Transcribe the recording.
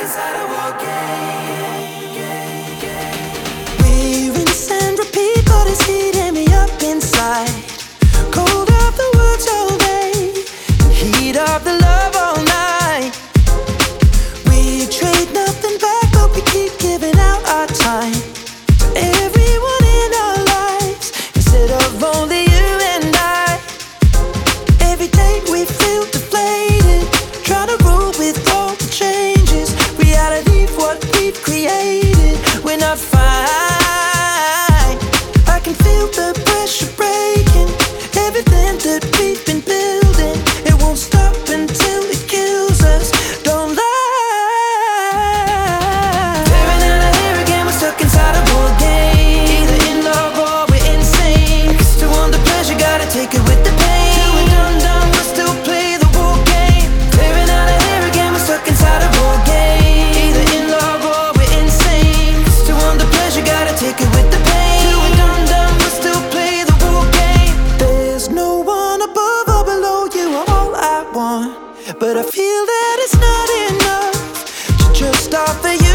inside a war game. We rinse and repeat, but it's heating me up inside. Cold of the woods all day, heat of the love all night. We trade nothing back, but we keep giving out our time to everyone in our lives instead of only you and I. Every day we feel deflated, trying to rule with all the changes. Reality, what we've created, we're not fine. I can feel the pressure breaking, everything that we've been building. It won't stop until it kills us. Don't lie. Tearing out our hair again, we're stuck inside a war game. Either in love or we're insane. Cause to want the pleasure, gotta take it with the pain. Till we're done, we'll still play the war game. Tearing out our hair again, we're stuck inside a war game. Either in love or we're insane. Cause to want the pleasure, gotta take it with the pain. Till we're done, we'll still play the war game. There's no one above or below you, all I want. But I feel that it's not enough to just offer you